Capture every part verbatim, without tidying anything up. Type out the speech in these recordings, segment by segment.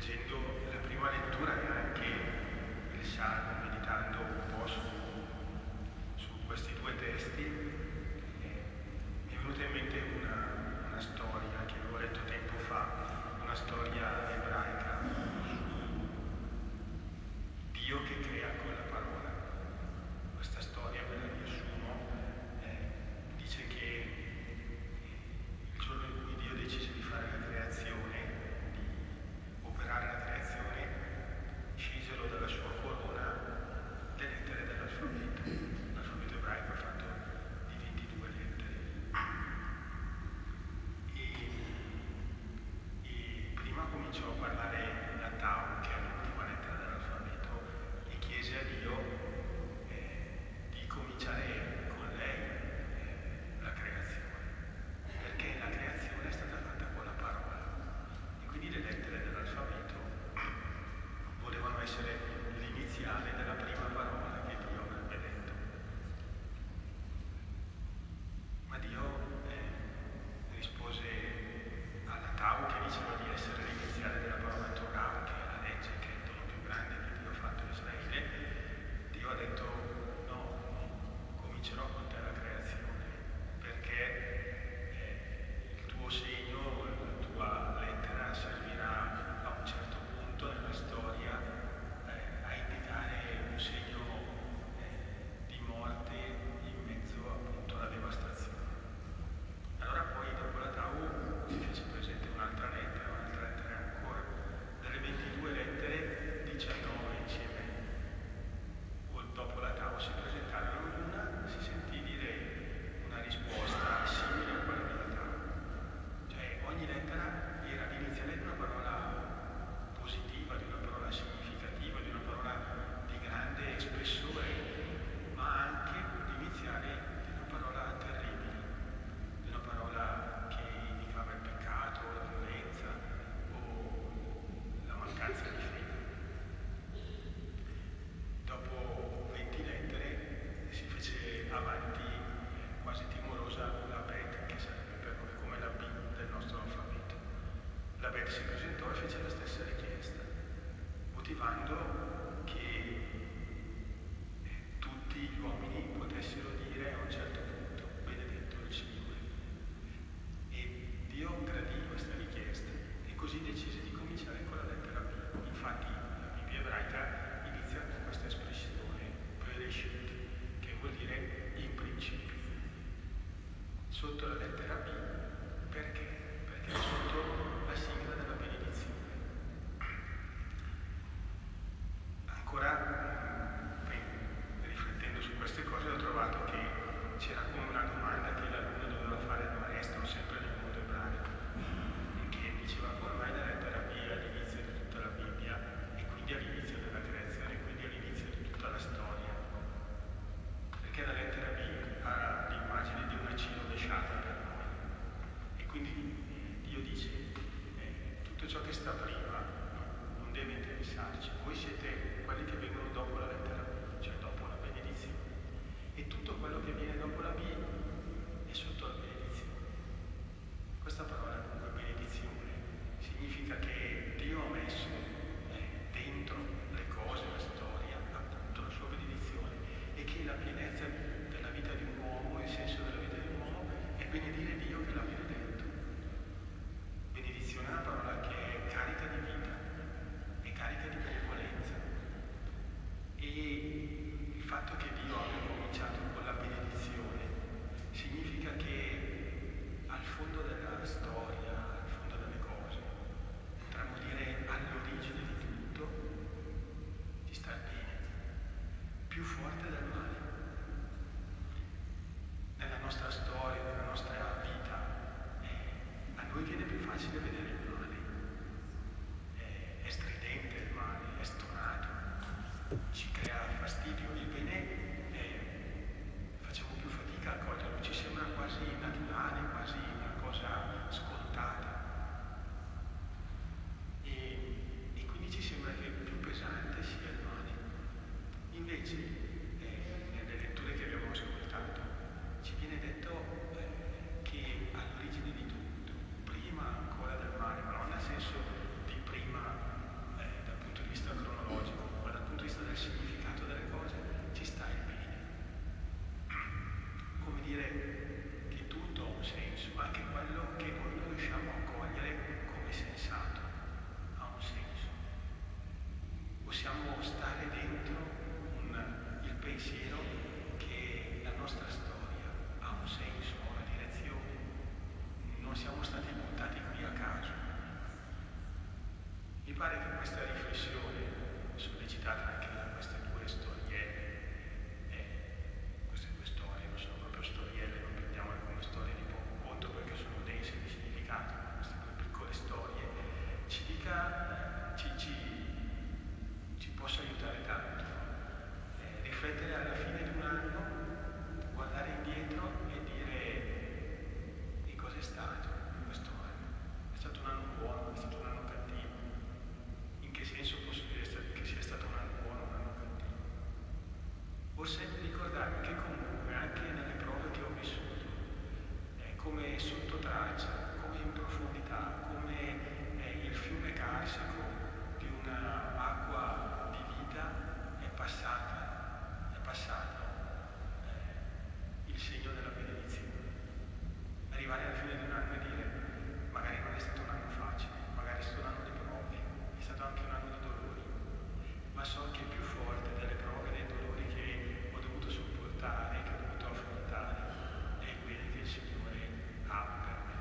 leggendo la prima lettura e anche il Salmo, meditando un po' su, su questi due testi, eh, mi è venuta in mente una, una storia che avevo letto tempo fa, una storia ebraica su Dio che crea con la parola. Questa storia, ve la riassumo, eh, dice che il giorno in cui Dio decise di fare la creazione, di operare la creazione, scisero dalla sua corona le lettere dell'alfabeto. L'alfabeto ebraico è fatto di ventidue lettere. E, e prima cominciò a parlare la Tau, che è l'ultima lettera dell'alfabeto, e chiese a Dio eh, di cominciare con lei eh, la creazione, perché la creazione è stata fatta con la parola e quindi le lettere dell'alfabeto volevano essere l'iniziale della prima parola che Dio avrebbe detto. Ma Dio eh, rispose alla Tau, che diceva di essere l'iniziale della parola Torah, che è la legge, che è il dono più grande che Dio ha fatto a Israele. Dio ha detto: no, comincerò con te la creazione, perché eh, il tuo segno, la tua lettera servirà a un certo punto nella storia eh, a indicare un segno eh, di morte in mezzo appunto alla devastazione. Allora poi dopo la Tau si fece presente un'altra lettera, un'altra lettera ancora. Dalle ventidue lettere, diciannove insieme, o dopo la Tau si presentarono in una, si sentì dire una risposta simile a quella della Tau. Cioè ogni lettera era l'iniziale di una parola positiva, di una parola significativa, di una parola di grande spessore, ma anche l'iniziale di una parola terribile, di una parola che indicava il peccato, la violenza o la mancanza di fede. Dopo venti lettere si fece avanti eh, quasi timorosa la Bet, che sarebbe per noi come la B del nostro alfabeto. La Bet si presentò e fece la stessa richiesta, motivando che eh, tutti gli uomini potessero dire a un certo punto: benedetto il Signore. E Dio gradì questa richiesta e così decise di cominciare con la lettera B. Infatti la Bibbia ebraica inizia con questa espressione Bereshit, che vuol dire in principio. Sotto la lettera B, perché? Perché è sotto la sigla della benedizione. Ancora, eh, riflettendo su queste cose, ho trovato che c'era come una domanda che l'alunno doveva fare al maestro, sempre nel mondo ebraico, che diceva: come mai la lettera B è all'inizio di tutta la Bibbia e quindi all'inizio della creazione, quindi all'inizio di tutta la storia? Perché la lettera B ha l'immagine di una C rovesciata per noi, e quindi Dio dice eh, tutto ciò che sta prima no, non deve interessarci, voi siete quelli che vengono dopo la lettera B, cioè dopo la benedizione, e tutto quello che viene dopo la B è sotto la benedizione. Questa parola dunque, benedizione, significa che Dio ha messo eh, dentro le cose, la storia, appunto la sua benedizione, e che la pienezza della vita di un uomo, il senso della vita di un uomo è benedire Dio che l'ha benedetto. Benedizione è una parola che è carica di vita, è carica di benevolenza, e il fatto che Dio abbia cominciato con la benedizione significa che al fondo della storia, al fondo delle cose, potremmo dire all'origine di tutto, ci sta il bene, più forte del male. Nella nostra storia, nella nostra vita, eh, a noi viene più facile vedere il male, eh, è stridente il male, è stonato, ci crea fastidio. Il bene eh, facciamo più fatica a coglierlo, ci sembra quasi naturale, quasi una cosa scontata. braccia, come in profondità, come eh, il fiume carsico di un'acqua di vita è passata, è passato eh, il segno della benedizione. Arrivare alla fine di un anno e dire, magari non è stato un anno facile, magari è stato un anno di prove, è stato anche un anno di dolori, ma so che è più forte delle prove e dei dolori che ho dovuto sopportare, che ho dovuto affrontare, è il bene che il Signore ha per me.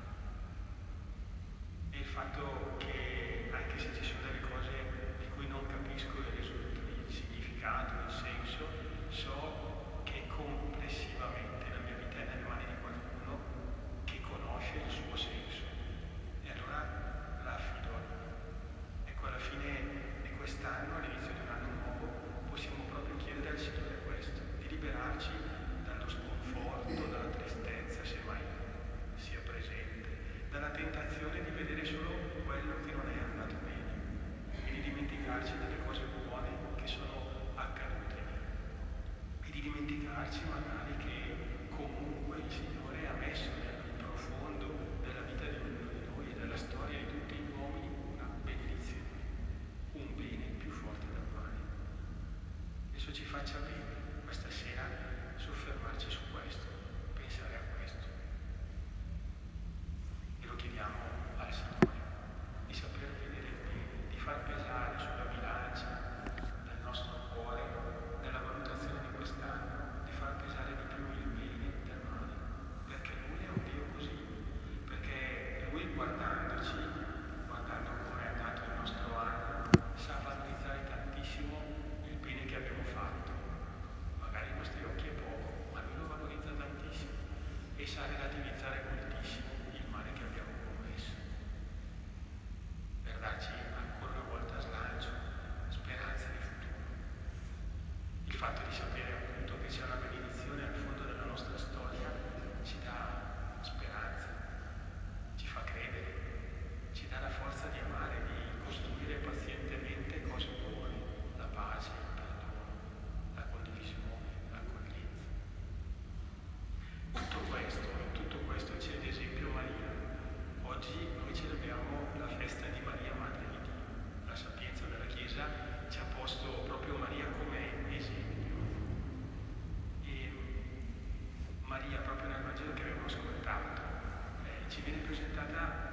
E il fatto che, anche se ci sono delle cose di cui non capisco il, il significato, il senso, so che complessivamente la mia vita è nelle mani di qualcuno che conosce il suo senso. E allora la affido a lui. Ecco, alla fine di quest'anno, all'inizio di un anno nuovo, possiamo proprio chiedere al Signore questo, di liberarci dallo sconforto, dalla tristezza, se mai sia presente, dalla tentazione di vedere solo quello che non è andato bene e di dimenticarci delle cose buone che sono accadute e di dimenticarci magari che comunque il Signore ha messo nel profondo della vita di ognuno di noi e della storia di tutti gli uomini una benedizione, un bene più forte del male. Adesso ci faccia bene questa sera soffermarci su questo, pensare a questo. E lo chiediamo al Signore, di saper vedere il bene, di far pesare sulla bilancia del nostro cuore, nella valutazione di quest'anno, di far pesare di più il bene del male, perché Lui è un Dio così, perché Lui guardandoci, guardando come è andato il nostro anno, sa valorizzare tantissimo il bene che abbiamo fatto. Magari ai nostri occhi è poco, ma Lui lo valorizza tantissimo e sa relativizzare moltissimo il male che abbiamo commesso, per darci ancora una volta slancio, speranza di futuro. Il fatto di sapere appunto che c'è una benedizione al fondo della nostra storia ci dà speranza, ci fa credere, ci dà la forza di amare, di costruire pazientemente cose buone, la pace, il perdono, la condivisione, l'accoglienza. Tutto questo, in tutto questo c'è ad esempio Maria. Oggi noi celebriamo la festa di Maria, Madre di Dio. La sapienza della Chiesa ci ha posto proprio Maria come esempio. E Maria, proprio nel Vangelo che abbiamo ascoltato, eh, ci viene presentata